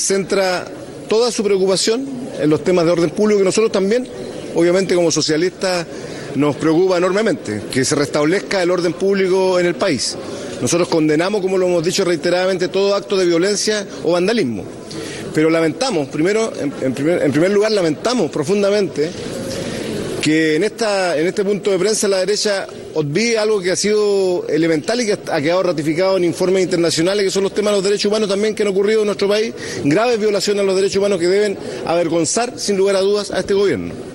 centra toda su preocupación en los temas de orden público, que nosotros también, obviamente como socialistas, nos preocupa enormemente, que se restablezca el orden público en el país. Nosotros condenamos, como lo hemos dicho reiteradamente, todo acto de violencia o vandalismo. Pero lamentamos, en primer lugar, lamentamos profundamente que en este punto de prensa la derecha obvie algo que ha sido elemental y que ha quedado ratificado en informes internacionales, que son los temas de los derechos humanos también que han ocurrido en nuestro país, graves violaciones a los derechos humanos que deben avergonzar, sin lugar a dudas, a este gobierno.